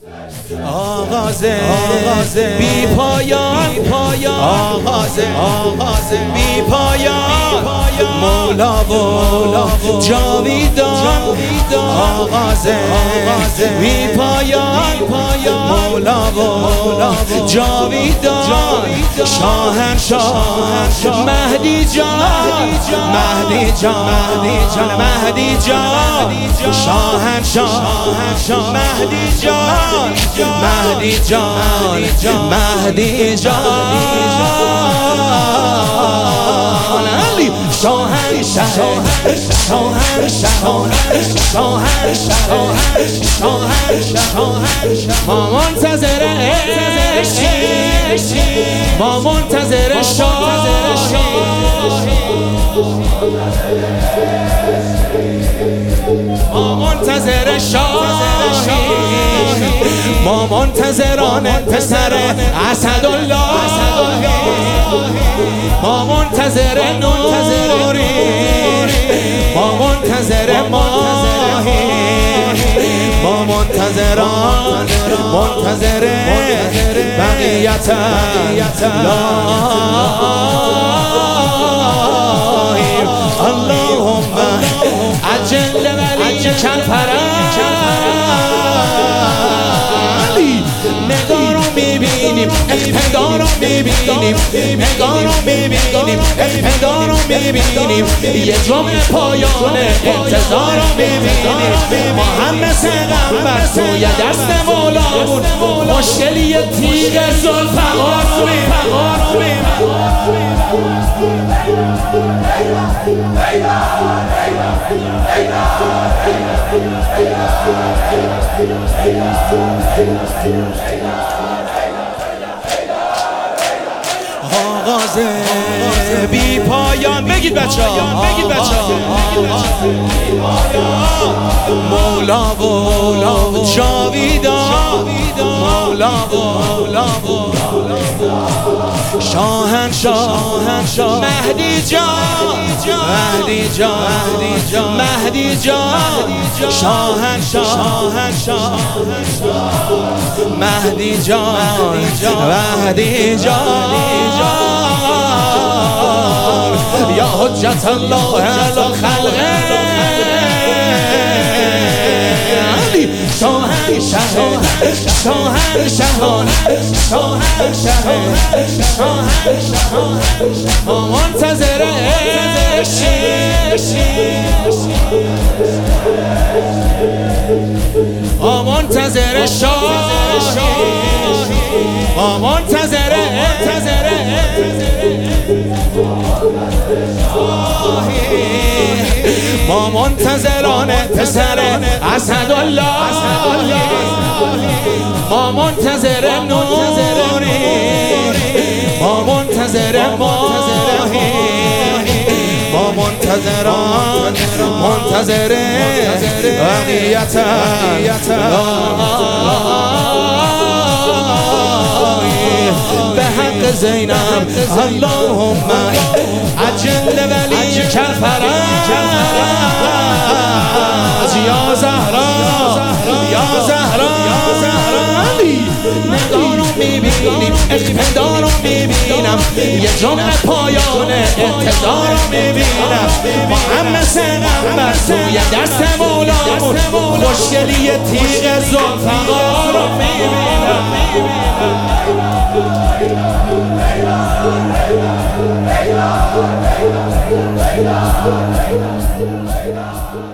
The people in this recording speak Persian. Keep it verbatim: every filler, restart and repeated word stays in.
آغاز آغاز بی پایان پایان آغاز آغاز بی پایان مولا و جاویدان آغاز آغاز بی پایان مولا و جاویدان شاهنشاه مهدی جان مهدی جان مهدی جان شاهنشاه مهدی جان مهدی جان مهدی جان علی شاهنشاه شاهنشاه شاهنشاه ما منتظر ما منتظر شاهی ما منتظر شاهی ما منتظران پسر اسدالله ما منتظر نوری ما منتظر ماهی ما منتظران منتظر بقیت اللهم عجل ولیک الفرج نگاه رو میبینیم اقتدا رو میبینیم نگاه رو میبینیم اقتدا رو میبینیم یه جمعه پایان انتظار رو میبینیم ما هم مثل غنبر توی دست مولامون مشکلی تیغ زلفقار رو میبینیم آغاز بی پایان بگید بچه ها بگید بچه ها مولا و جاویدان مولا و شاهنشاه مهدی جان مهدی جان مهدی جان شاهنشاه مهدی جان مهدی جان یا حجت الله علی خلقه شاهنشاه شاهنشاه شاهنشاه ما منتظر ما منتظر شاهی ما منتظر ما منتظران پسر اسدالله ما منتظر نوری ما منتظر ماهی ما منتظران منتظر بقیت به حق زینب اللهم عجل ولیک الفرج یا زهرا یا زهرا نگاه رو میبینیم اقتدا رو میبینم یه جمعه پایان انتظار رو میبینم ما هم مثل غنبر توی دست مولامون خوشگلی تیغ زلفقار رو میبینم